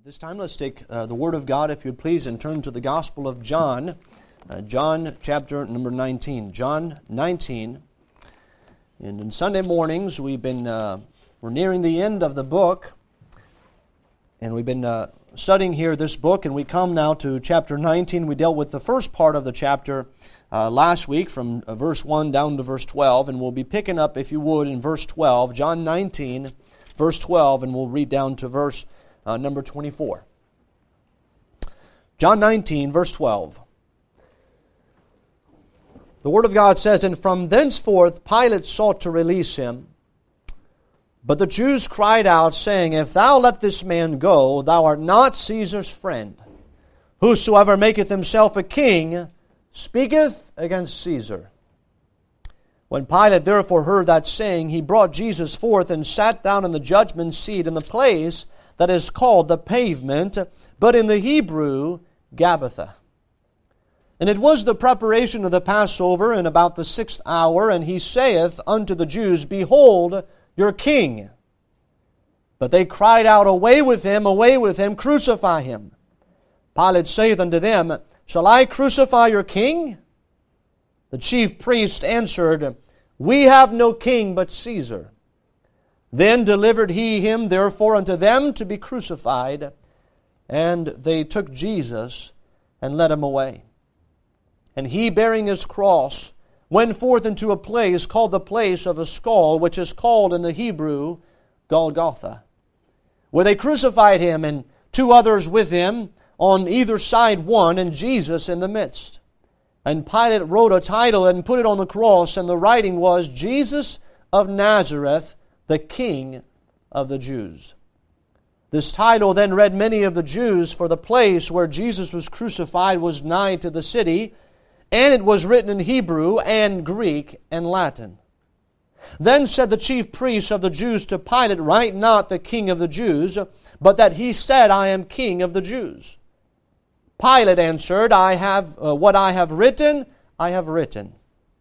At this time, let's take the Word of God, if you'd please, and turn to the Gospel of John, John chapter number 19. John 19. And in Sunday mornings, we're nearing the end of the book, and we've been studying here this book, and we come now to chapter 19. We dealt with the first part of the chapter last week, from verse 1 down to verse 12, and we'll be picking up, if you would, in verse 12, John 19, verse 12, and we'll read down to verse number 24. John 19, verse 12. The Word of God says, "And from thenceforth Pilate sought to release him. But the Jews cried out, saying, If thou let this man go, thou art not Caesar's friend. Whosoever maketh himself a king speaketh against Caesar. When Pilate therefore heard that saying, he brought Jesus forth and sat down in the judgment seat in the place that is called the Pavement, but in the Hebrew, Gabbatha. And it was the preparation of the Passover in about the 6th hour, and he saith unto the Jews, Behold your king. But they cried out, away with him, crucify him. Pilate saith unto them, Shall I crucify your king? The chief priest answered, We have no king but Caesar. Then delivered he him therefore unto them to be crucified, and they took Jesus and led him away. And he, bearing his cross, went forth into a place called the place of a skull, which is called in the Hebrew Golgotha, where they crucified him, and two others with him, on either side one, and Jesus in the midst. And Pilate wrote a title and put it on the cross, and the writing was, Jesus of Nazareth, the King of the Jews. This title then read many of the Jews, for the place where Jesus was crucified was nigh to the city, and it was written in Hebrew and Greek and Latin. Then said the chief priests of the Jews to Pilate, Write not the King of the Jews, but that he said, I am King of the Jews. Pilate answered, what I have written, I have written.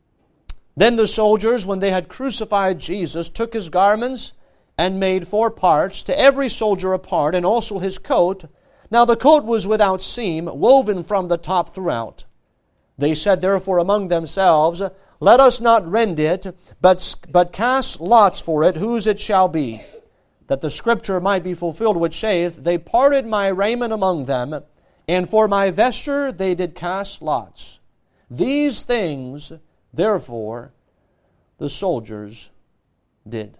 Then the soldiers, when they had crucified Jesus, took his garments and made 4 parts, to every soldier a part, and also his coat. Now the coat was without seam, woven from the top throughout. They said therefore among themselves, Let us not rend it, but cast lots for it, whose it shall be. That the scripture might be fulfilled, which saith, They parted my raiment among them, and for my vesture they did cast lots. These things, therefore, the soldiers did."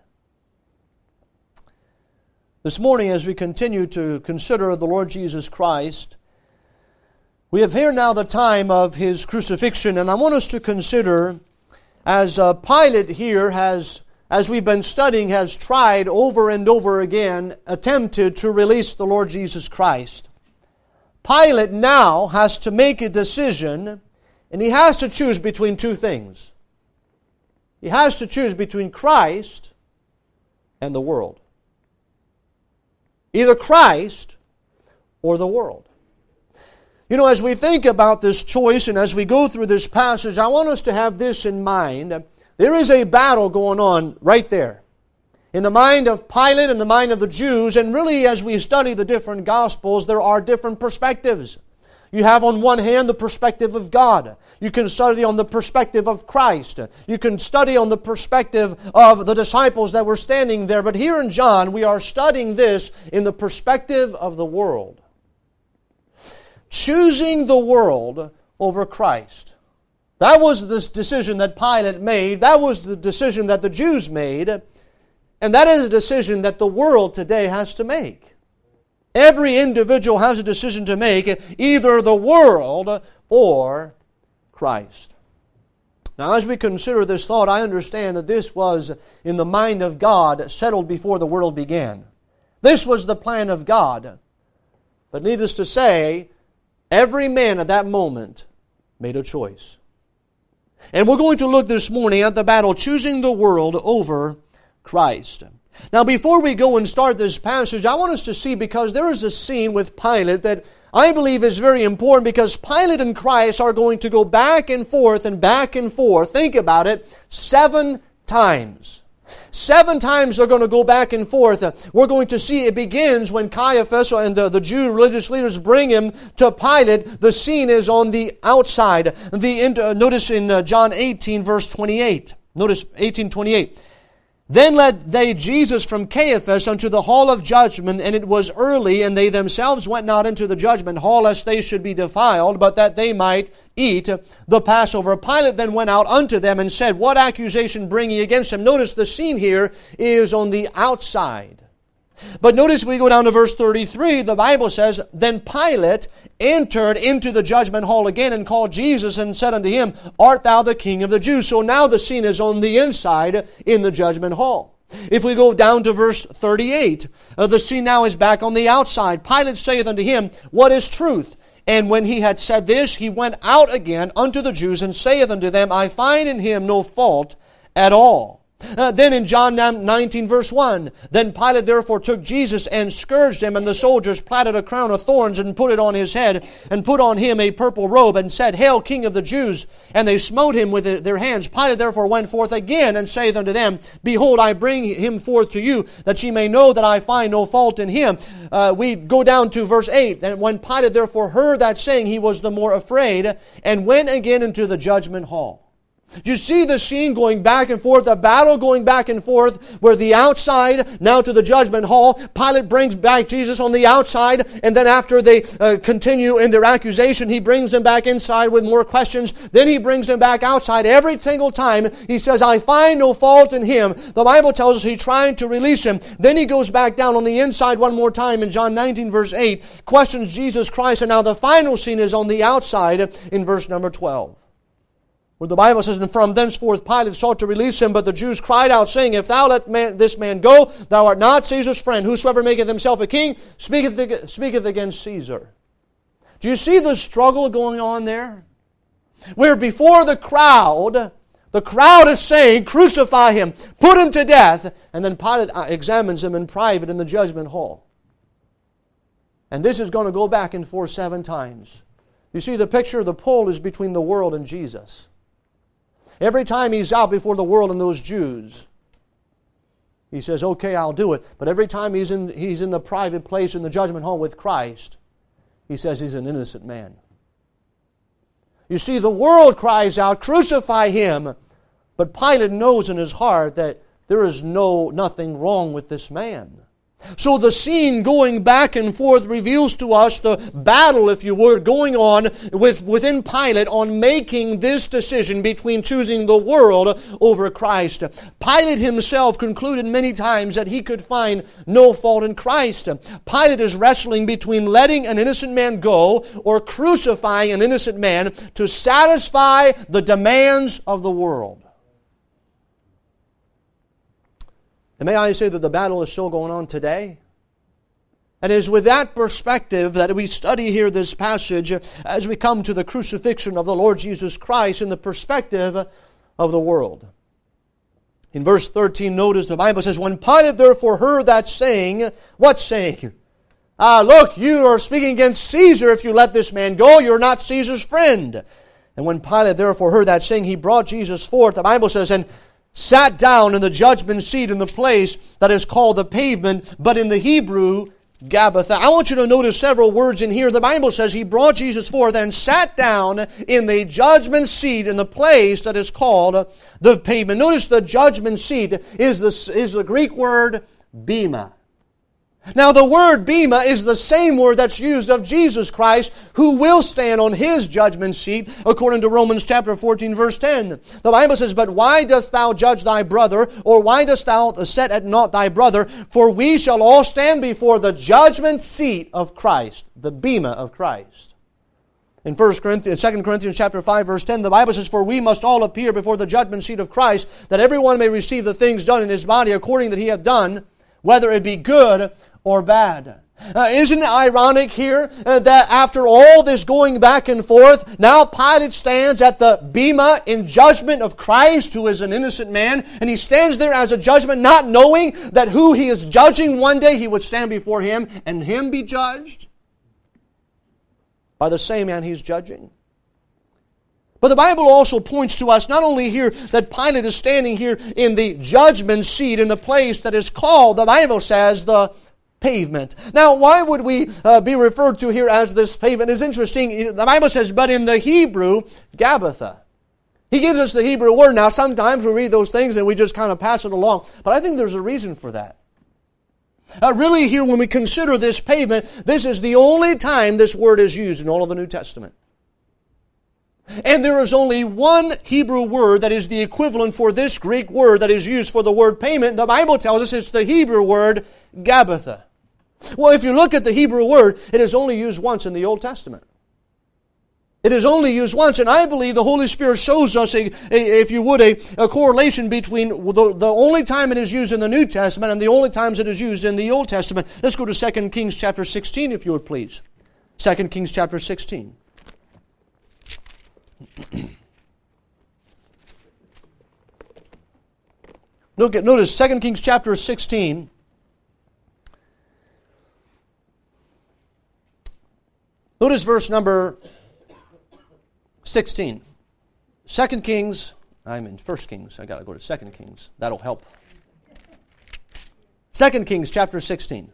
This morning, as we continue to consider the Lord Jesus Christ, we have here now the time of His crucifixion, and I want us to consider, as Pilate here has, as we've been studying, has tried over and over again, attempted to release the Lord Jesus Christ. Pilate now has to make a decision, and he has to choose between two things. He has to choose between Christ and the world. Either Christ or the world. You know, as we think about this choice and as we go through this passage, I want us to have this in mind. There is a battle going on right there, in the mind of Pilate and the mind of the Jews, and really as we study the different Gospels, there are different perspectives. You have on one hand the perspective of God. You can study on the perspective of Christ. You can study on the perspective of the disciples that were standing there. But here in John, we are studying this in the perspective of the world. Choosing the world over Christ. That was the decision that Pilate made. That was the decision that the Jews made. And that is a decision that the world today has to make. Every individual has a decision to make, either the world or Christ. Now, as we consider this thought, I understand that this was in the mind of God, settled before the world began. This was the plan of God. But needless to say, every man at that moment made a choice. And we're going to look this morning at the battle, choosing the world over Christ. Now, before we go and start this passage, I want us to see, because there is a scene with Pilate that I believe is very important, because Pilate and Christ are going to go back and forth and back and forth. Think about it, 7 times. 7 times they're going to go back and forth. We're going to see it begins when Caiaphas and the Jew religious leaders bring him to Pilate. The scene is on the outside. Notice in John 18, verse 28. Notice 18:28. Then led they Jesus from Caiaphas unto the hall of judgment, and it was early, and they themselves went not into the judgment hall, lest they should be defiled, but that they might eat the Passover. Pilate then went out unto them and said, What accusation bring ye against him? Notice the scene here is on the outside. But notice if we go down to verse 33, the Bible says, Then Pilate entered into the judgment hall again and called Jesus and said unto him, Art thou the King of the Jews? So now the scene is on the inside in the judgment hall. If we go down to verse 38, the scene now is back on the outside. Pilate saith unto him, What is truth? And when he had said this, he went out again unto the Jews and saith unto them, I find in him no fault at all. Then in John 19 verse 1, Then Pilate therefore took Jesus and scourged him, and the soldiers platted a crown of thorns and put it on his head, and put on him a purple robe, and said, Hail, King of the Jews! And they smote him with their hands. Pilate therefore went forth again, and saith unto them, Behold, I bring him forth to you, that ye may know that I find no fault in him. We go down to verse 8, And when Pilate therefore heard that saying, he was the more afraid, and went again into the judgment hall. Do you see the scene going back and forth, the battle going back and forth, where the outside, now to the judgment hall, Pilate brings back Jesus on the outside, and then after they continue in their accusation, he brings them back inside with more questions, then he brings them back outside. Every single time he says, I find no fault in him. The Bible tells us he's trying to release him. Then he goes back down on the inside one more time in John 19 verse 8, questions Jesus Christ, and now the final scene is on the outside in verse number 12. Where the Bible says, And from thenceforth Pilate sought to release him, but the Jews cried out, saying, If thou let this man go, thou art not Caesar's friend. Whosoever maketh himself a king speaketh against Caesar. Do you see the struggle going on there? Where before the crowd is saying, Crucify him, put him to death, and then Pilate examines him in private in the judgment hall. And this is going to go back and forth 7 times. You see, the picture of the pole is between the world and Jesus. Every time he's out before the world and those Jews, he says, okay, I'll do it. But every time he's in the private place in the judgment hall with Christ, he says he's an innocent man. You see, the world cries out, crucify him. But Pilate knows in his heart that there is nothing wrong with this man. So the scene going back and forth reveals to us the battle, if you were, going on within Pilate on making this decision between choosing the world over Christ. Pilate himself concluded many times that he could find no fault in Christ. Pilate is wrestling between letting an innocent man go or crucifying an innocent man to satisfy the demands of the world. And may I say that the battle is still going on today? And it is with that perspective that we study here this passage as we come to the crucifixion of the Lord Jesus Christ in the perspective of the world. In verse 13, notice the Bible says, When Pilate therefore heard that saying, what saying? Look, you are speaking against Caesar if you let this man go. You're not Caesar's friend. And when Pilate therefore heard that saying, he brought Jesus forth. The Bible says, and sat down in the judgment seat in the place that is called the pavement, but in the Hebrew, Gabbatha. I want you to notice several words in here. The Bible says he brought Jesus forth and sat down in the judgment seat in the place that is called the pavement. Notice the judgment seat is the Greek word bema. Now the word bema is the same word that's used of Jesus Christ, who will stand on His judgment seat, according to Romans chapter 14 verse 10. The Bible says, But why dost thou judge thy brother, or why dost thou set at naught thy brother? For we shall all stand before the judgment seat of Christ, the bema of Christ. In 2 Corinthians chapter 5 verse 10, the Bible says, For we must all appear before the judgment seat of Christ, that everyone may receive the things done in his body according that he hath done, whether it be good or bad. Isn't it ironic here that after all this going back and forth, now Pilate stands at the bema in judgment of Christ, who is an innocent man, and he stands there as a judgment, not knowing that who he is judging one day he would stand before him and him be judged by the same man he's judging. But the Bible also points to us not only here that Pilate is standing here in the judgment seat in the place that is called, the Bible says, the pavement. Now, why would we be referred to here as this pavement? It's interesting. The Bible says, but in the Hebrew, Gabbatha. He gives us the Hebrew word. Now, sometimes we read those things and we just kind of pass it along. But I think there's a reason for that. Really here, when we consider this pavement, this is the only time this word is used in all of the New Testament. And there is only one Hebrew word that is the equivalent for this Greek word that is used for the word pavement. The Bible tells us it's the Hebrew word Gabbatha. Well, if you look at the Hebrew word, it is only used once in the Old Testament. It is only used once, and I believe the Holy Spirit shows us, if you would, a correlation between the only time it is used in the New Testament and the only times it is used in the Old Testament. Let's go to 2 Kings chapter 16, if you would please. 2 Kings chapter 16. Notice 2 Kings chapter 16. Notice verse number 16. 2 Kings, I'm in 1 Kings. I got to go to 2 Kings. That'll help. 2 Kings chapter 16.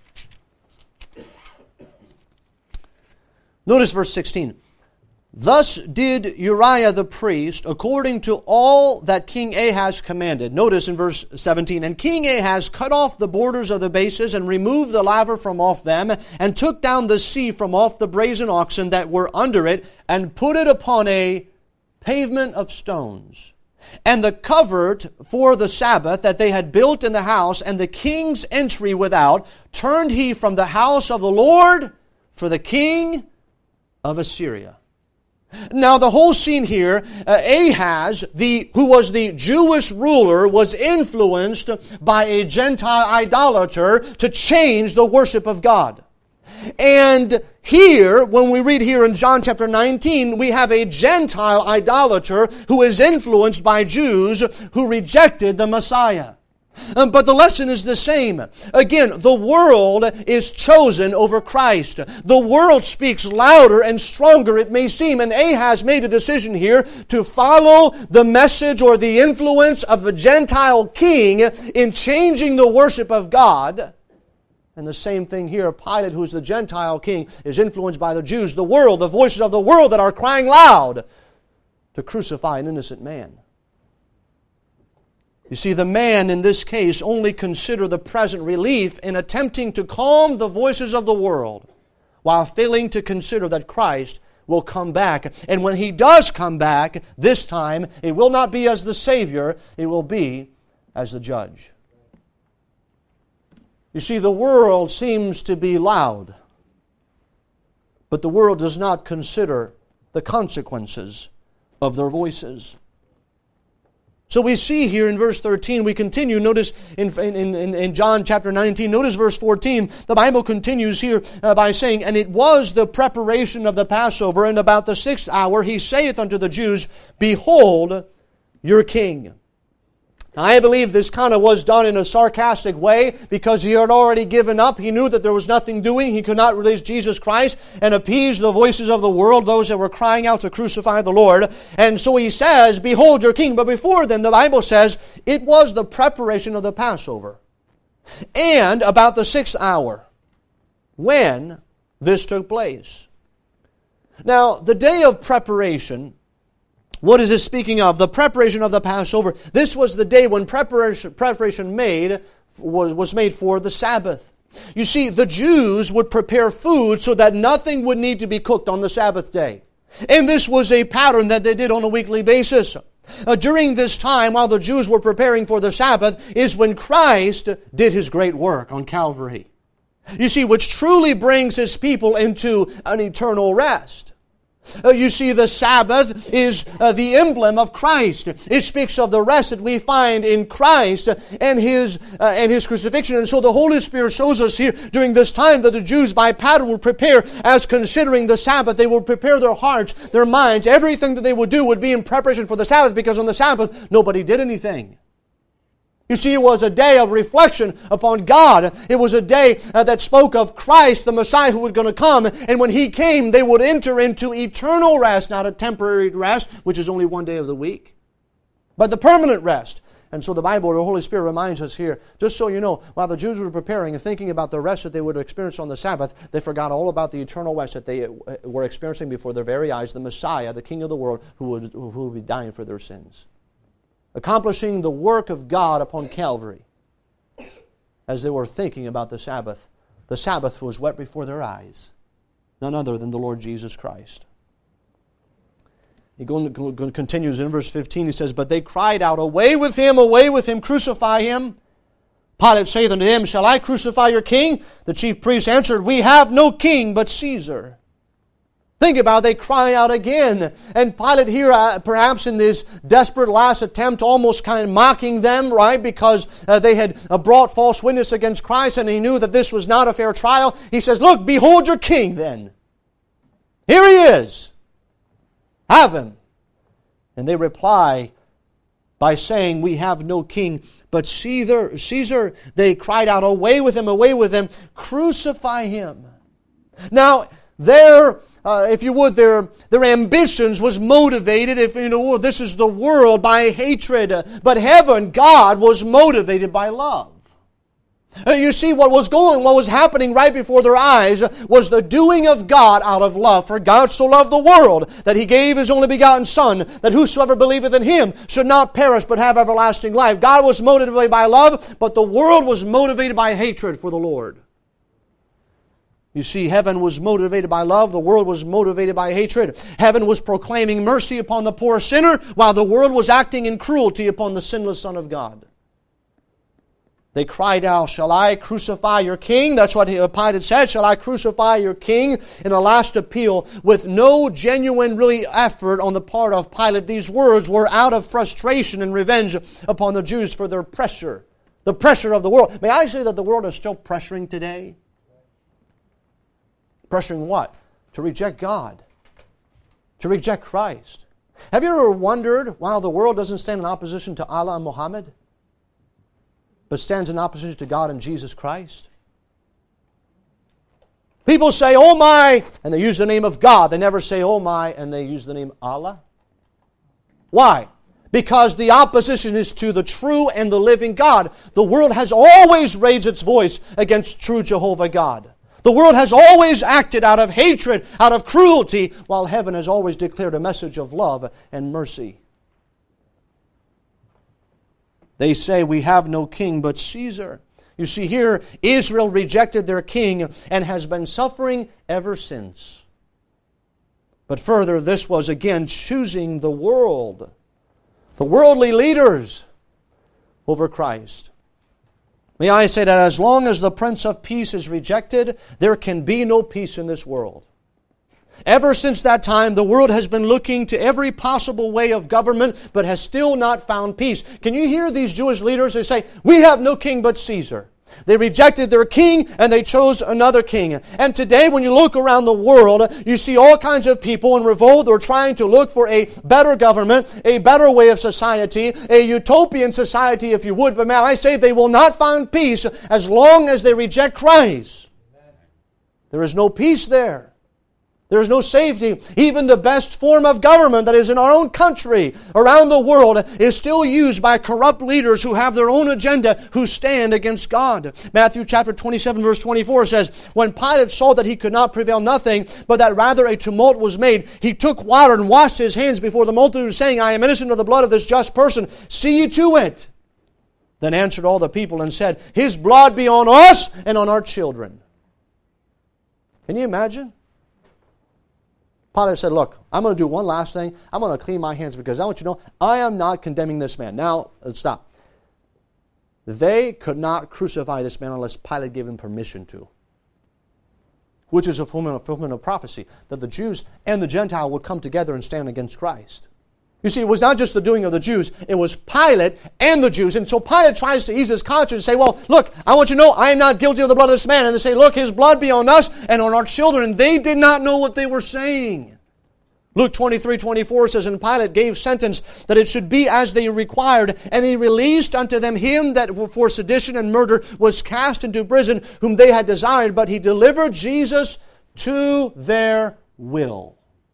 Notice verse 16. Thus did Uriah the priest, according to all that King Ahaz commanded. Notice in verse 17, and King Ahaz cut off the borders of the bases, and removed the laver from off them, and took down the sea from off the brazen oxen that were under it, and put it upon a pavement of stones. And the covert for the Sabbath that they had built in the house, and the king's entry without, turned he from the house of the Lord for the king of Assyria. Now, the whole scene here, Ahaz, who was the Jewish ruler, was influenced by a Gentile idolater to change the worship of God. And here, when we read here in John chapter 19, we have a Gentile idolater who is influenced by Jews who rejected the Messiah. But the lesson is the same. Again, the world is chosen over Christ. The world speaks louder and stronger, it may seem. And Ahaz made a decision here to follow the message or the influence of a Gentile king in changing the worship of God. And the same thing here, Pilate, who is the Gentile king, is influenced by the Jews, the world, the voices of the world that are crying loud to crucify an innocent man. You see, the man in this case only considered the present relief in attempting to calm the voices of the world, while failing to consider that Christ will come back. And when He does come back, this time, it will not be as the Savior, it will be as the Judge. You see, the world seems to be loud, but the world does not consider the consequences of their voices. So we see here in verse 13, we continue, notice in John chapter 19, notice verse 14, the Bible continues here by saying, and it was the preparation of the Passover, and about the 6th hour he saith unto the Jews, behold your king. Now, I believe this kind of was done in a sarcastic way because he had already given up. He knew that there was nothing doing. He could not release Jesus Christ and appease the voices of the world, those that were crying out to crucify the Lord. And so he says, behold your king. But before then, the Bible says, it was the preparation of the Passover. And about the 6th hour, when this took place. Now, the day of preparation, what is it speaking of? The preparation of the Passover. This was the day when preparation was made for the Sabbath. You see, the Jews would prepare food so that nothing would need to be cooked on the Sabbath day. And this was a pattern that they did on a weekly basis. During this time, while the Jews were preparing for the Sabbath, is when Christ did His great work on Calvary. You see, which truly brings His people into an eternal rest. You see, the Sabbath is the emblem of Christ. It speaks of the rest that we find in Christ and His crucifixion. And so the Holy Spirit shows us here during this time that the Jews by pattern would prepare as considering the Sabbath. They would prepare their hearts, their minds. Everything that they would do would be in preparation for the Sabbath, because on the Sabbath nobody did anything. You see, it was a day of reflection upon God. It was a day that spoke of Christ, the Messiah who was going to come. And when He came, they would enter into eternal rest, not a temporary rest, which is only one day of the week, but the permanent rest. And so the Bible, the Holy Spirit reminds us here, just so you know, while the Jews were preparing and thinking about the rest that they would experience on the Sabbath, they forgot all about the eternal rest that they were experiencing before their very eyes, the Messiah, the King of the world, who would be dying for their sins, accomplishing the work of God upon Calvary. As they were thinking about the Sabbath was wet before their eyes, none other than the Lord Jesus Christ. He continues in verse 15, he says, "But they cried out, away with him, crucify him. Pilate saith unto them, Shall I crucify your king? The chief priests answered, We have no king but Caesar." Think about it, they cry out again. And Pilate here, perhaps in this desperate last attempt, almost kind of mocking them, right? Because they had brought false witness against Christ and he knew that this was not a fair trial. He says, "Look, behold your king then. Here he is. Have him." And they reply by saying, "We have no king but Caesar." They cried out, away with him, crucify him. Now, their ambitions was motivated, this is the world, by hatred. But heaven, God, was motivated by love. You see, what was happening right before their eyes was the doing of God out of love. For God so loved the world that He gave His only begotten Son, that whosoever believeth in Him should not perish but have everlasting life. God was motivated by love, but the world was motivated by hatred for the Lord. You see, heaven was motivated by love, the world was motivated by hatred. Heaven was proclaiming mercy upon the poor sinner, while the world was acting in cruelty upon the sinless Son of God. They cried out, "Shall I crucify your king?" That's what Pilate said, "Shall I crucify your king?" In a last appeal, with no genuine really effort on the part of Pilate. These words were out of frustration and revenge upon the Jews for their pressure. The pressure of the world. May I say that the world is still pressuring today? Pressuring what? To reject God. To reject Christ. Have you ever wondered why the world doesn't stand in opposition to Allah and Muhammad, but stands in opposition to God and Jesus Christ? People say, "Oh my," and they use the name of God. They never say, "Oh my," and they use the name Allah. Why? Because the opposition is to the true and the living God. The world has always raised its voice against true Jehovah God. The world has always acted out of hatred, out of cruelty, while heaven has always declared a message of love and mercy. They say, "We have no king but Caesar." You see here, Israel rejected their king and has been suffering ever since. But further, this was again choosing the world, the worldly leaders, over Christ. May I say that as long as the Prince of Peace is rejected, there can be no peace in this world. Ever since that time, the world has been looking to every possible way of government, but has still not found peace. Can you hear these Jewish leaders? They say, "We have no king but Caesar." They rejected their king and they chose another king. And today, when you look around the world, you see all kinds of people in revolt. They're trying to look for a better government, a better way of society, a utopian society, if you would. But may I say, they will not find peace as long as they reject Christ. There is no peace there. There is no safety. Even the best form of government that is in our own country, around the world, is still used by corrupt leaders who have their own agenda, who stand against God. Matthew chapter 27 verse 24 says, "When Pilate saw that he could not prevail nothing, but that rather a tumult was made, he took water and washed his hands before the multitude, saying, I am innocent of the blood of this just person. See ye to it. Then answered all the people and said, His blood be on us and on our children." Can you imagine? Pilate said, "Look, I'm going to do one last thing. I'm going to clean my hands because I want you to know I am not condemning this man." Now, let's stop. They could not crucify this man unless Pilate gave him permission to, which is a fulfillment of prophecy, that the Jews and the Gentile would come together and stand against Christ. You see, it was not just the doing of the Jews, it was Pilate and the Jews. And so Pilate tries to ease his conscience and say, "Well, look, I want you to know I am not guilty of the blood of this man." And they say, "Look, his blood be on us and on our children." And they did not know what they were saying. Luke 23:24 says, And Pilate gave sentence that it should be as they required, and he released unto them him that for sedition and murder was cast into prison, whom they had desired, but he delivered Jesus to their will.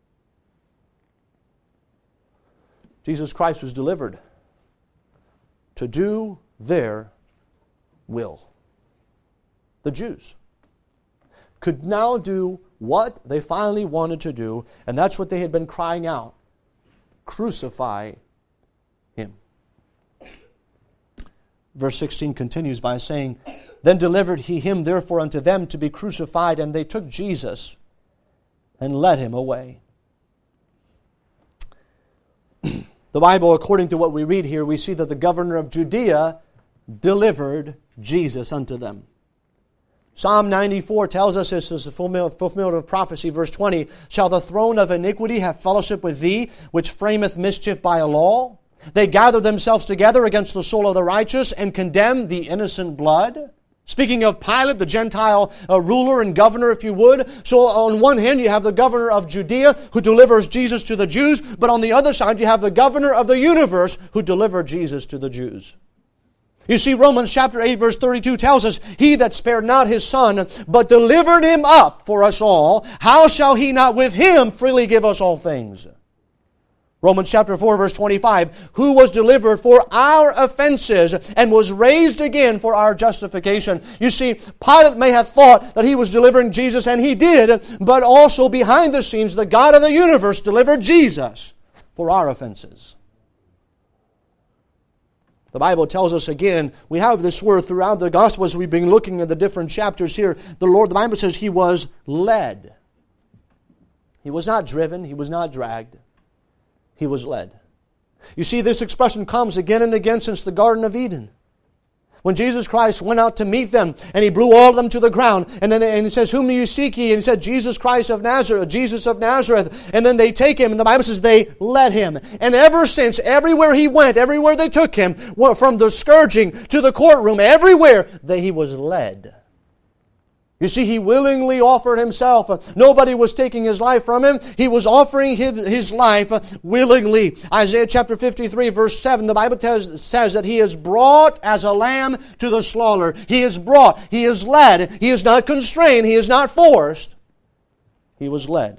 Jesus Christ was delivered to do their will. The Jews could now do what they finally wanted to do, and that's what they had been crying out. Crucify him. Verse 16 continues by saying, Then delivered he him therefore unto them to be crucified, and they took Jesus and led him away. The Bible, according to what we read here, we see that the governor of Judea delivered Jesus unto them. Psalm 94 tells us this is the fulfillment of prophecy. Verse 20, Shall the throne of iniquity have fellowship with thee, which frameth mischief by a law? They gather themselves together against the soul of the righteous, and condemn the innocent blood. Speaking of Pilate, the Gentile ruler and governor, if you would. So on one hand, you have the governor of Judea who delivers Jesus to the Jews, but on the other side, you have the governor of the universe who delivered Jesus to the Jews. You see, Romans chapter 8, verse 32 tells us, He that spared not his Son, but delivered him up for us all, how shall he not with him freely give us all things? Romans chapter 4, verse 25, Who was delivered for our offenses and was raised again for our justification. You see, Pilate may have thought that he was delivering Jesus, and he did, but also behind the scenes, the God of the universe delivered Jesus for our offenses. The Bible tells us again, we have this word throughout the Gospels. We've been looking at the different chapters here. The Bible says He was led. He was not driven. He was not dragged. He was led. You see, this expression comes again and again since the Garden of Eden. When Jesus Christ went out to meet them, and He blew all of them to the ground, and He says, Whom do you seek ye? And He said, Jesus Christ of Nazareth, Jesus of Nazareth. And then they take Him, and the Bible says they led Him. And ever since, everywhere He went, everywhere they took Him, from the scourging to the courtroom, everywhere, He was led. You see, He willingly offered Himself. Nobody was taking His life from Him. He was offering His life willingly. Isaiah chapter 53, verse 7, the Bible says that He is brought as a lamb to the slaughter. He is brought. He is led. He is not constrained. He is not forced. He was led.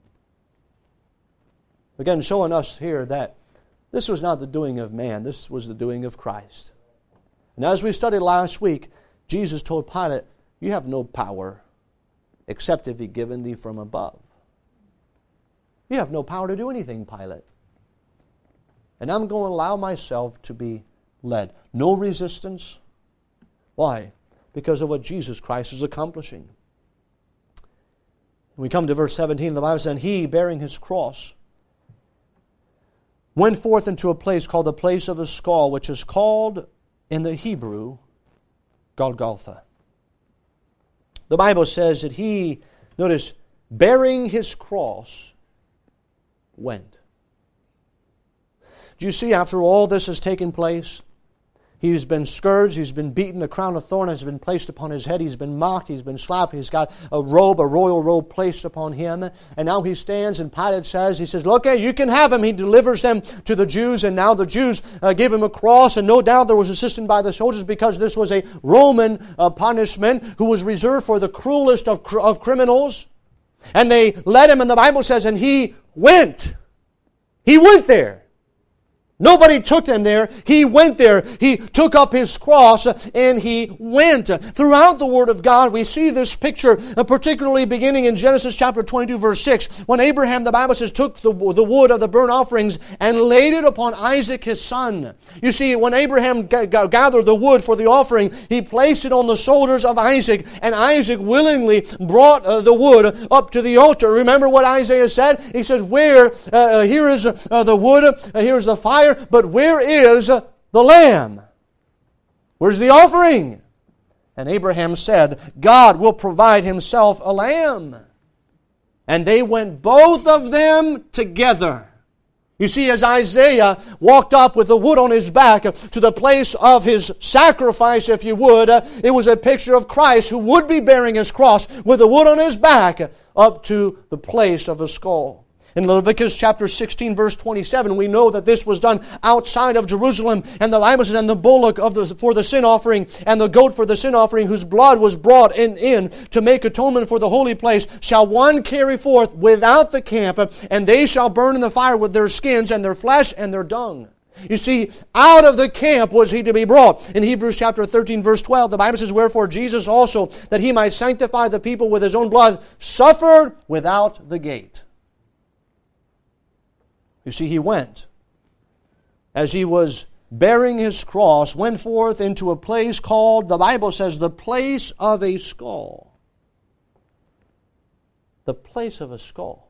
Again, showing us here that this was not the doing of man. This was the doing of Christ. And as we studied last week, Jesus told Pilate, You have no power except if He given thee from above. You have no power to do anything, Pilate. And I'm going to allow myself to be led. No resistance. Why? Because of what Jesus Christ is accomplishing. When we come to verse 17, the Bible says, And He, bearing His cross, went forth into a place called the place of a skull, which is called in the Hebrew Golgotha. The Bible says that He, notice, bearing His cross, went. Do you see, after all this has taken place, He's been scourged, He's been beaten, a crown of thorns has been placed upon His head, He's been mocked, He's been slapped, He's got a royal robe placed upon Him, and now He stands and Pilate says, He says, Look, you can have Him. He delivers them to the Jews, and now the Jews give Him a cross, and no doubt there was assistance by the soldiers because this was a Roman punishment who was reserved for the cruelest of criminals, and they led Him, and the Bible says, and He went. He went there. Nobody took Him there. He went there. He took up His cross and He went. Throughout the Word of God, we see this picture, particularly beginning in Genesis chapter 22, verse 6. When Abraham, the Bible says, took the wood of the burnt offerings and laid it upon Isaac his son. You see, when Abraham gathered the wood for the offering, he placed it on the shoulders of Isaac, and Isaac willingly brought the wood up to the altar. Remember what Isaiah said? He said, here is the wood, here is the fire, but where is the lamb? Where's the offering? And Abraham said, God will provide Himself a lamb. And they went both of them together. You see, as Isaiah walked up with the wood on his back to the place of his sacrifice, if you would, it was a picture of Christ who would be bearing His cross with the wood on His back up to the place of the skull. In Leviticus chapter 16, verse 27, we know that this was done outside of Jerusalem. And the Bible says, and the bullock for the sin offering, and the goat for the sin offering, whose blood was brought in to make atonement for the holy place, shall one carry forth without the camp, and they shall burn in the fire with their skins and their flesh and their dung. You see, out of the camp was he to be brought. In Hebrews chapter 13, verse 12, the Bible says, wherefore Jesus also, that he might sanctify the people with his own blood, suffered without the gate. You see, he went, as he was bearing his cross, went forth into a place called, the Bible says, the place of a skull. The place of a skull.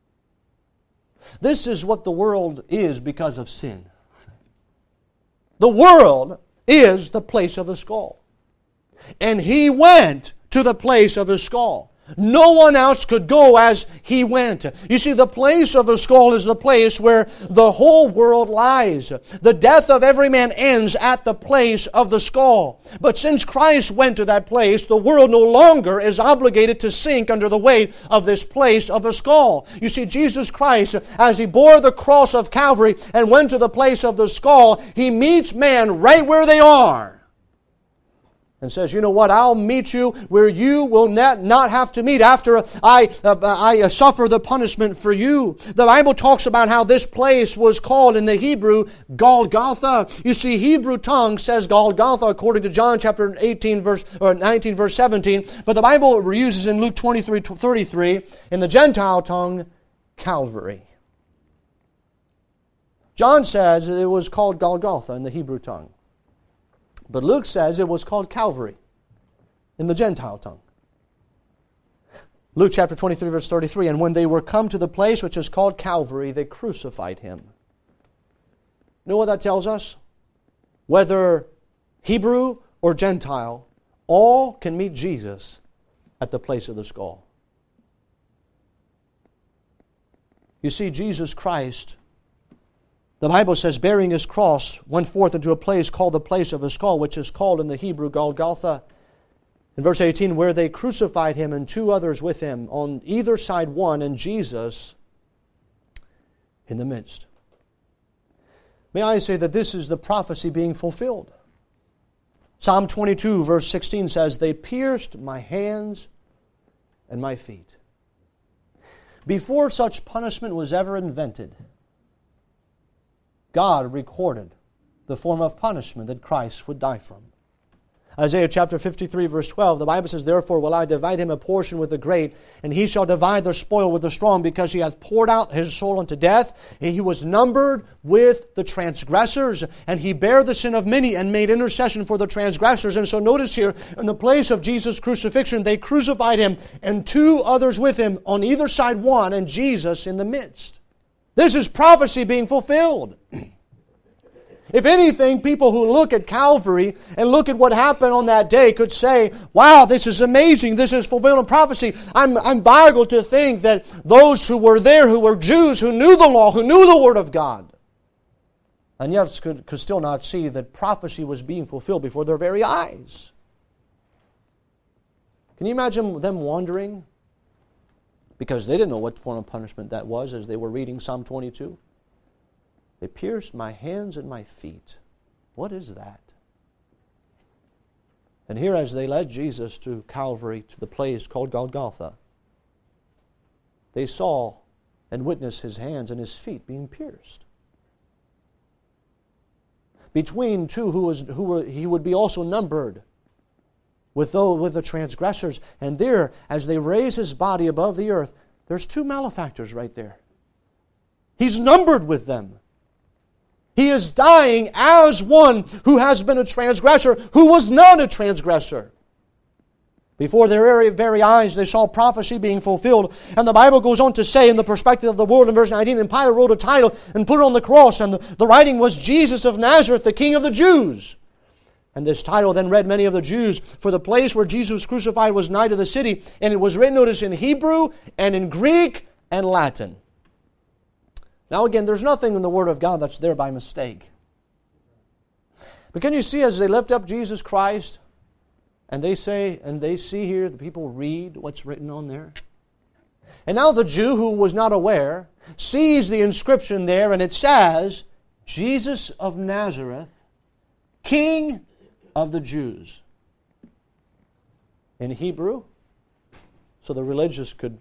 This is what the world is because of sin. The world is the place of a skull. And he went to the place of a skull. No one else could go as he went. You see, the place of a skull is the place where the whole world lies. The death of every man ends at the place of the skull. But since Christ went to that place, the world no longer is obligated to sink under the weight of this place of a skull. You see, Jesus Christ, as he bore the cross of Calvary and went to the place of the skull, he meets man right where they are. And says, you know what, I'll meet you where you will not have to meet after I suffer the punishment for you. The Bible talks about how this place was called in the Hebrew Golgotha. You see, Hebrew tongue says Golgotha according to John chapter 19 verse 17. But the Bible uses in Luke 23:33 in the Gentile tongue, Calvary. John says it was called Golgotha in the Hebrew tongue. But Luke says it was called Calvary in the Gentile tongue. Luke chapter 23, verse 33, and when they were come to the place which is called Calvary, they crucified him. You know what that tells us? Whether Hebrew or Gentile, all can meet Jesus at the place of the skull. You see, Jesus Christ, the Bible says, bearing his cross, went forth into a place called the place of a skull, which is called in the Hebrew Golgotha. In verse 18, where they crucified him and two others with him, on either side one, and Jesus in the midst. May I say that this is the prophecy being fulfilled. Psalm 22, verse 16 says, they pierced my hands and my feet. Before such punishment was ever invented, God recorded the form of punishment that Christ would die from. Isaiah chapter 53 verse 12, the Bible says, therefore will I divide him a portion with the great, and he shall divide the spoil with the strong, because he hath poured out his soul unto death. He was numbered with the transgressors, and he bare the sin of many and made intercession for the transgressors. And so notice here, in the place of Jesus' crucifixion, they crucified him and two others with him, on either side one, and Jesus in the midst. This is prophecy being fulfilled. If anything, people who look at Calvary and look at what happened on that day could say, wow, this is amazing. This is fulfilling prophecy. I'm boggled to think that those who were there, who were Jews, who knew the law, who knew the Word of God, and yet could still not see that prophecy was being fulfilled before their very eyes. Can you imagine them wondering? Because they didn't know what form of punishment that was as they were reading Psalm 22. They pierced my hands and my feet. What is that? And here, as they led Jesus to Calvary, to the place called Golgotha, they saw and witnessed his hands and his feet being pierced. Between two he would be also numbered with the transgressors. And there, as they raise his body above the earth, there's two malefactors right there. He's numbered with them. He is dying as one who has been a transgressor, who was not a transgressor. Before their very eyes, they saw prophecy being fulfilled. And the Bible goes on to say, in the perspective of the world, in verse 19, and Pilate wrote a title and put it on the cross, and the writing was, Jesus of Nazareth, the King of the Jews. And this title then read many of the Jews, for the place where Jesus was crucified was nigh to the city, and it was written, notice, in Hebrew and in Greek and Latin. Now again, there's nothing in the Word of God that's there by mistake. But can you see, as they lift up Jesus Christ, and they say, and they see here, the people read what's written on there? And now the Jew who was not aware, sees the inscription there, and it says, Jesus of Nazareth, King of the Jews. In Hebrew, so the religious could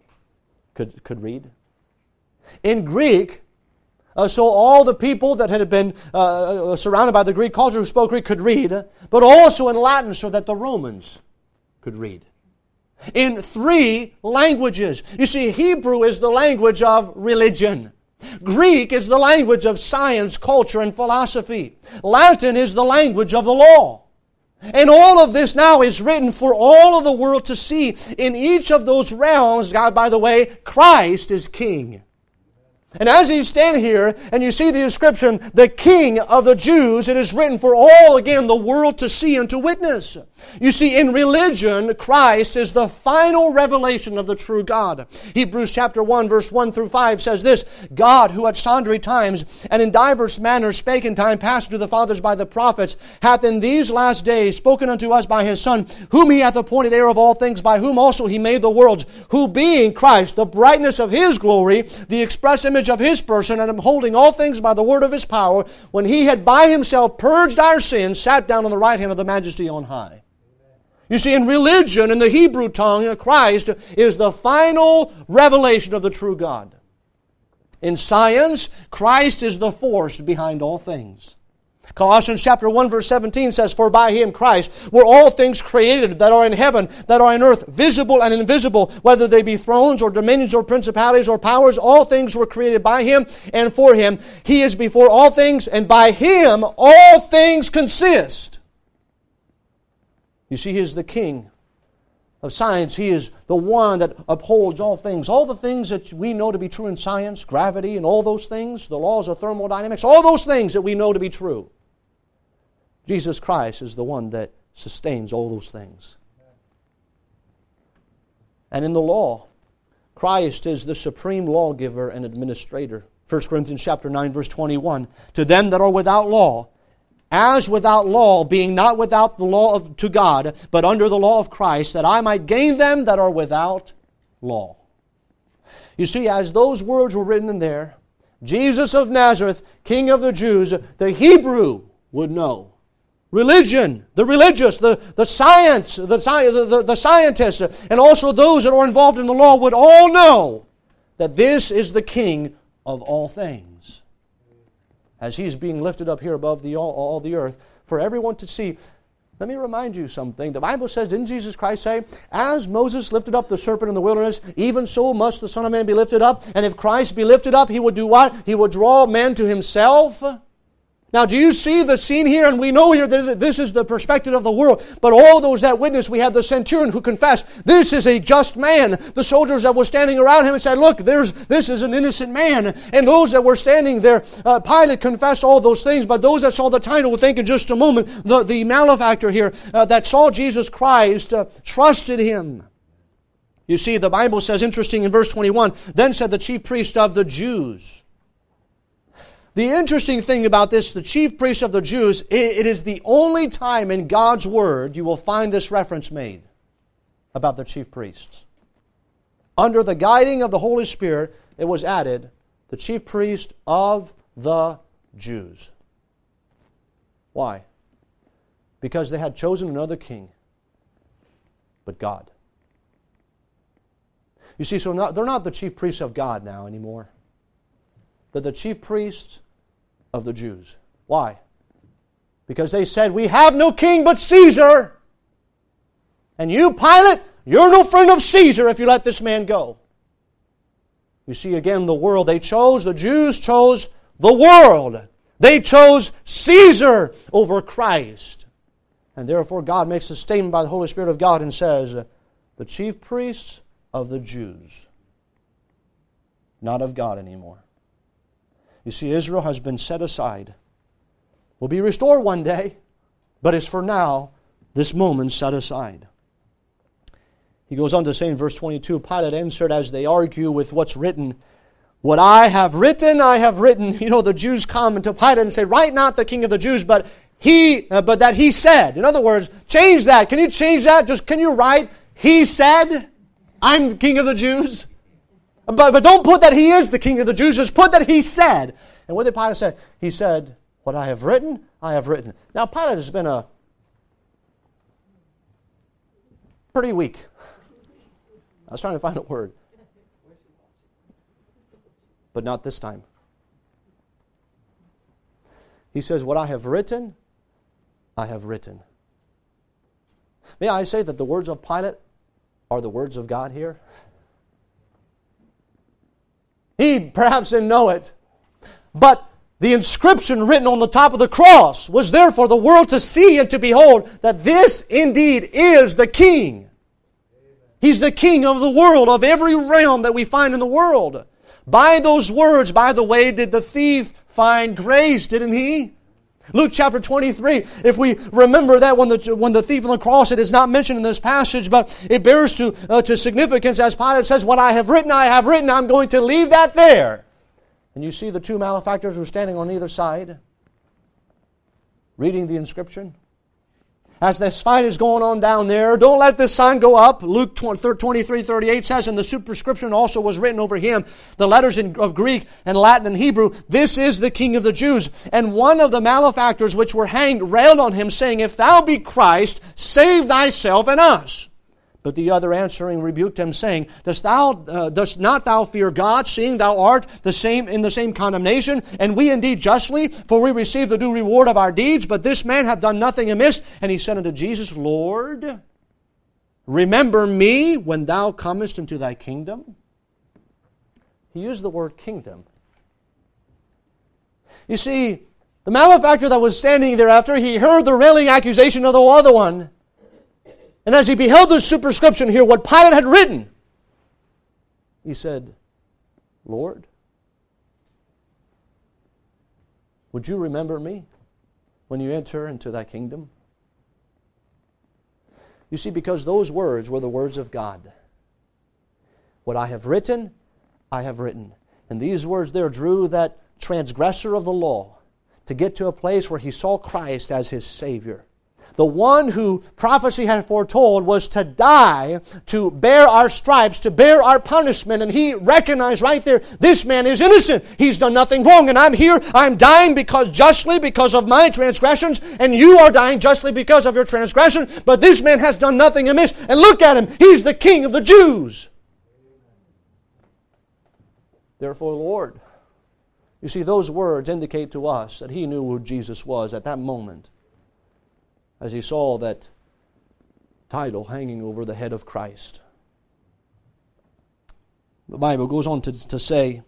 read. In Greek, so all the people that had been surrounded by the Greek culture who spoke Greek could read, but also in Latin so that the Romans could read. In 3 languages. You see, Hebrew is the language of religion. Greek is the language of science, culture, and philosophy. Latin is the language of the law. And all of this now is written for all of the world to see. In each of those realms, God, by the way, Christ is King. And as He's standing here, and you see the inscription, the King of the Jews, it is written for all, again, the world to see and to witness. You see, in religion, Christ is the final revelation of the true God. Hebrews chapter 1, verse 1 through 5 says this, God, who at sundry times and in divers manners spake in time past to the fathers by the prophets, hath in these last days spoken unto us by His Son, whom He hath appointed heir of all things, by whom also He made the worlds, who being Christ, the brightness of His glory, the express image of His person, and holding all things by the word of His power, when He had by Himself purged our sins, sat down on the right hand of the Majesty on high. You see, in religion, in the Hebrew tongue, Christ is the final revelation of the true God. In science, Christ is the force behind all things. Colossians chapter 1 verse 17 says, For by Him, Christ, were all things created that are in heaven, that are in earth, visible and invisible, whether they be thrones or dominions or principalities or powers, all things were created by Him and for Him. He is before all things, and by Him all things consist. You see, He is the King of science. He is the one that upholds all things. All the things that we know to be true in science, gravity and all those things, the laws of thermodynamics, all those things that we know to be true. Jesus Christ is the one that sustains all those things. And in the law, Christ is the supreme lawgiver and administrator. 1 Corinthians chapter 9, verse 21. To them that are without law, as without law, being not without the law to God, but under the law of Christ, that I might gain them that are without law. You see, as those words were written in there, Jesus of Nazareth, King of the Jews, the Hebrew would know. Religion, the religious, the science, the scientists, and also those that are involved in the law would all know that this is the King of all things. As He's being lifted up here above all the earth for everyone to see. Let me remind you something. The Bible says, didn't Jesus Christ say, as Moses lifted up the serpent in the wilderness, even so must the Son of Man be lifted up. And if Christ be lifted up, He would do what? He would draw men to Himself. Now, do you see the scene here? And we know here that this is the perspective of the world. But all those that witnessed, we have the centurion who confessed, this is a just man. The soldiers that were standing around him and said, look, this is an innocent man. And those that were standing there, Pilate confessed all those things. But those that saw the title will think in just a moment, the malefactor here that saw Jesus Christ trusted Him. You see, the Bible says, interesting in verse 21, then said the chief priest of the Jews. The interesting thing about this, the chief priest of the Jews, it is the only time in God's Word you will find this reference made about the chief priests. Under the guiding of the Holy Spirit, it was added, the chief priest of the Jews. Why? Because they had chosen another king, but God. You see, so they're not the chief priests of God now anymore. They're the chief priests of the Jews. Why? Because they said, we have no king but Caesar. And you, Pilate, you're no friend of Caesar if you let this man go. You see, again, the world, the Jews chose the world. They chose Caesar over Christ. And therefore God makes a statement by the Holy Spirit of God and says, the chief priests of the Jews, not of God anymore. You see, Israel has been set aside. Will be restored one day, but is for now, this moment set aside. He goes on to say in verse 22, Pilate answered as they argue with what's written, what I have written, I have written. You know, the Jews come to Pilate and say, write not the King of the Jews, but that He said. In other words, change that. Can you change that? Can you write, He said, I'm the King of the Jews? But don't put that He is the King of the Jews. Just put that He said. And what did Pilate say? He said, what I have written, I have written. Now, Pilate has been a pretty weak. I was trying to find a word. But not this time. He says, what I have written, I have written. May I say that the words of Pilate are the words of God here? He perhaps didn't know it, but the inscription written on the top of the cross was there for the world to see and to behold that this indeed is the King. He's the King of the world, of every realm that we find in the world. By those words, by the way, did the thief find grace, didn't he? Luke chapter 23, if we remember that when the thief on the cross, it is not mentioned in this passage, but it bears to significance as Pilate says, what I have written, I'm going to leave that there. And you see the two malefactors who are standing on either side, reading the inscription. As this fight is going on down there, don't let this sign go up. Luke 23:38 says, and the superscription also was written over him, the letters of Greek and Latin and Hebrew, this is the King of the Jews. And one of the malefactors which were hanged railed on him, saying, if thou be Christ, save thyself and us. But the other answering rebuked him, saying, dost not thou fear God, seeing thou art in the same condemnation? And we indeed justly, for we receive the due reward of our deeds. But this man hath done nothing amiss. And he said unto Jesus, Lord, remember me when thou comest into thy kingdom. He used the word kingdom. You see, the malefactor that was standing thereafter, he heard the railing accusation of the other one. And as he beheld the superscription here, what Pilate had written, he said, Lord, would you remember me when you enter into thy kingdom? You see, because those words were the words of God. What I have written, I have written. And these words there drew that transgressor of the law to get to a place where he saw Christ as his Savior. The one who prophecy had foretold was to die, to bear our stripes, to bear our punishment. And he recognized right there, this man is innocent. He's done nothing wrong. And I'm here, I'm dying justly because of my transgressions. And you are dying justly because of your transgression. But this man has done nothing amiss. And look at him, he's the King of the Jews. Therefore, Lord, you see, those words indicate to us that he knew who Jesus was at that moment, as he saw that title hanging over the head of Christ. The Bible goes on to say,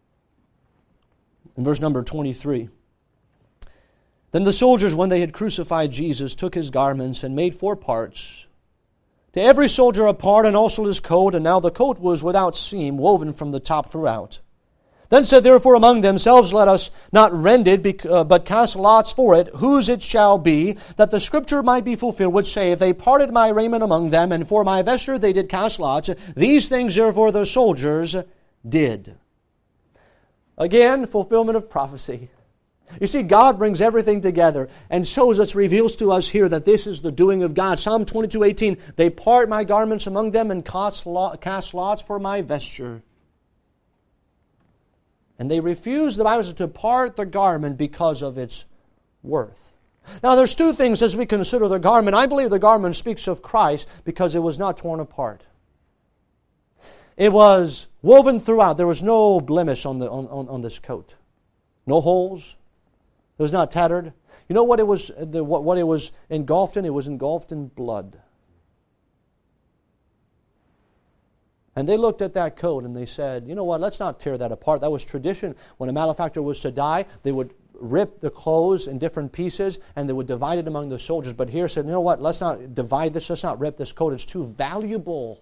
in verse number 23, then the soldiers, when they had crucified Jesus, took his garments and made 4 parts, to every soldier a part, and also his coat. And now the coat was without seam, woven from the top throughout. Then said therefore among themselves, let us not rend it, but cast lots for it, whose it shall be, that the scripture might be fulfilled, which saith, they parted my raiment among them, and for my vesture they did cast lots. These things therefore the soldiers did. Again, fulfillment of prophecy. You see, God brings everything together and shows us, reveals to us here that this is the doing of God. Psalm 22:18, they part my garments among them and cast lots for my vesture. And they refused, the Bible says, to part the garment because of its worth. Now there's 2 things as we consider the garment. I believe the garment speaks of Christ because it was not torn apart. It was woven throughout. There was no blemish on this coat. No holes. It was not tattered. You know what it was? What it was engulfed in? It was engulfed in blood. And they looked at that coat and they said, you know what, let's not tear that apart. That was tradition. When a malefactor was to die, they would rip the clothes in different pieces and they would divide it among the soldiers. But here said, you know what, let's not divide this, let's not rip this coat. It's too valuable.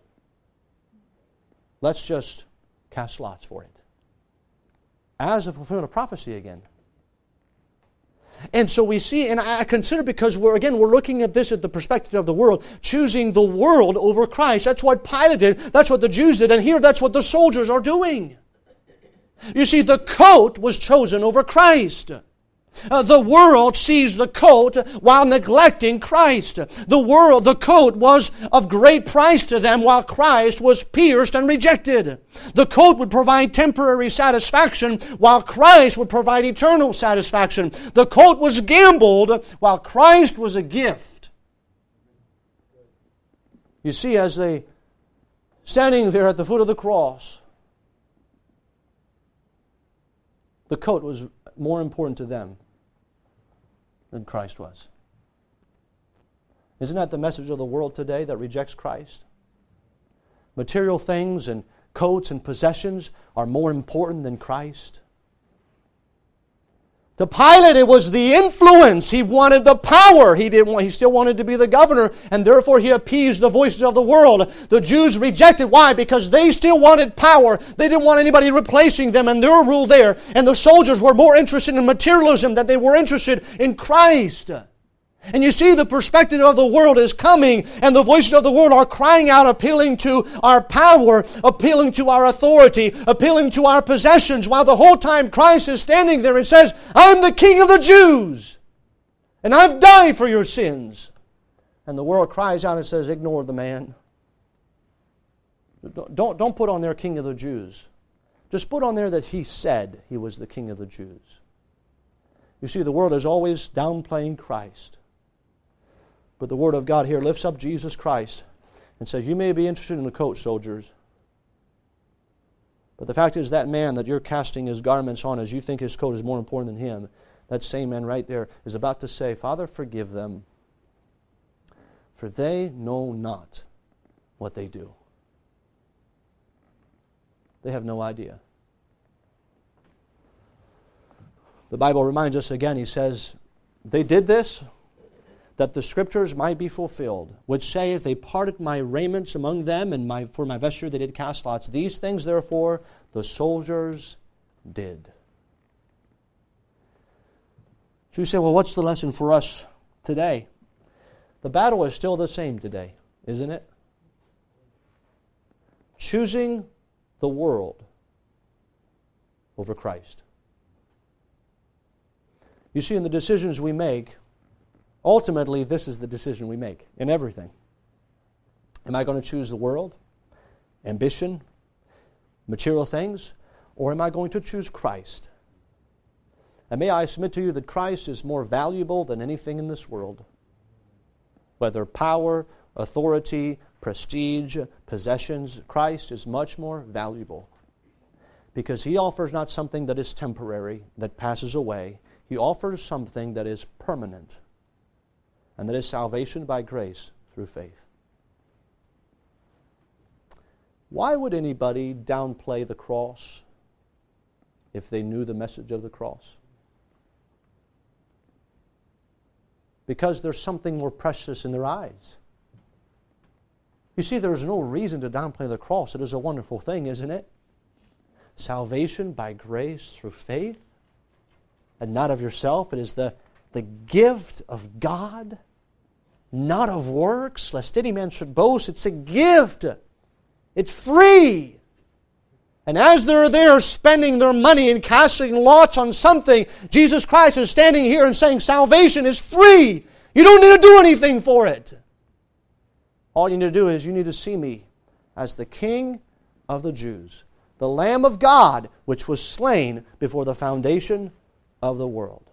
Let's just cast lots for it. As a fulfillment of prophecy again. And so we see, and I consider, because we're looking at this at the perspective of the world, choosing the world over Christ. That's what Pilate did. That's what the Jews did. And here that's what the soldiers are doing. You see, the coat was chosen over Christ. The world sees the coat while neglecting Christ. The coat was of great price to them while Christ was pierced and rejected. The coat would provide temporary satisfaction while Christ would provide eternal satisfaction. The coat was gambled while Christ was a gift. You see, as they standing there at the foot of the cross, the coat was more important to them than Christ was. Isn't that the message of the world today that rejects Christ? Material things and coats and possessions are more important than Christ. To Pilate, it was the influence. He wanted the power. He still wanted to be the governor, and therefore he appeased the voices of the world. The Jews rejected. Why? Because they still wanted power. They didn't want anybody replacing them and their rule there. And the soldiers were more interested in materialism than they were interested in Christ. And you see, the perspective of the world is coming, and the voices of the world are crying out, appealing to our power, appealing to our authority, appealing to our possessions, while the whole time Christ is standing there and says, I'm the King of the Jews, and I've died for your sins. And the world cries out and says, ignore the man. Don't put on there King of the Jews. Just put on there that he said he was the King of the Jews. You see, the world is always downplaying Christ. But the Word of God here lifts up Jesus Christ and says, you may be interested in the coat, soldiers. But the fact is, that man that you're casting his garments on as you think his coat is more important than him, that same man right there is about to say, Father, forgive them, for they know not what they do. They have no idea. The Bible reminds us again, he says, they did this that the Scriptures might be fulfilled, which saith, they parted my raiments among them, and for my vesture they did cast lots. These things, therefore, the soldiers did. So you say, well, what's the lesson for us today? The battle is still the same today, isn't it? Choosing the world over Christ. You see, in the decisions we make, ultimately, this is the decision we make in everything. Am I going to choose the world, ambition, material things, or am I going to choose Christ? And may I submit to you that Christ is more valuable than anything in this world. Whether power, authority, prestige, possessions, Christ is much more valuable. Because He offers not something that is temporary, that passes away. He offers something that is permanent. And that is salvation by grace through faith. Why would anybody downplay the cross if they knew the message of the cross? Because there's something more precious in their eyes. You see, there's no reason to downplay the cross. It is a wonderful thing, isn't it? Salvation by grace through faith, and not of yourself. It is the gift of God, not of works, lest any man should boast. It's a gift. It's free. And as they're there spending their money and casting lots on something, Jesus Christ is standing here and saying, salvation is free. You don't need to do anything for it. All you need to do is you need to see me as the King of the Jews, the Lamb of God, which was slain before the foundation of the world.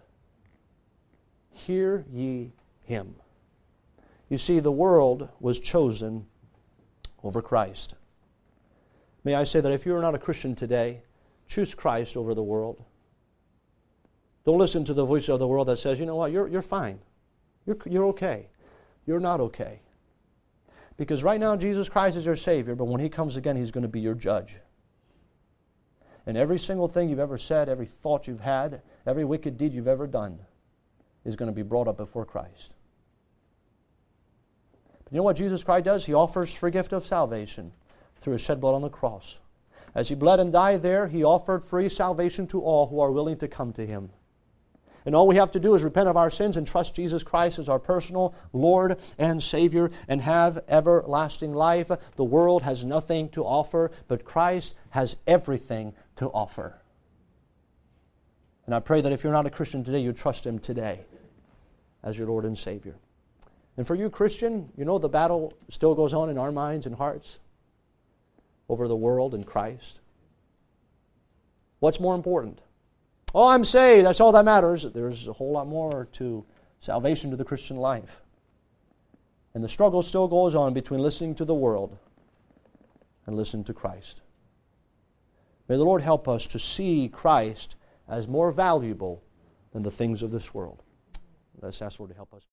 Hear ye Him. You see, the world was chosen over Christ. May I say that if you are not a Christian today, choose Christ over the world. Don't listen to the voice of the world that says, you know what, you're fine. You're okay. You're not okay. Because right now Jesus Christ is your Savior, but when He comes again, He's going to be your judge. And every single thing you've ever said, every thought you've had, every wicked deed you've ever done is going to be brought up before Christ. But you know what Jesus Christ does? He offers free gift of salvation through His shed blood on the cross. As He bled and died there, He offered free salvation to all who are willing to come to Him. And all we have to do is repent of our sins and trust Jesus Christ as our personal Lord and Savior and have everlasting life. The world has nothing to offer, but Christ has everything to offer. And And I pray that if you're not a Christian today, you trust Him today as your Lord and Savior. And for you, Christian, you know the battle still goes on in our minds and hearts over the world and Christ. What's more important? Oh, I'm saved. That's all that matters. There's a whole lot more to salvation, to the Christian life. And the struggle still goes on between listening to the world and listening to Christ. May the Lord help us to see Christ as more valuable than the things of this world. Let's ask the Lord to help us.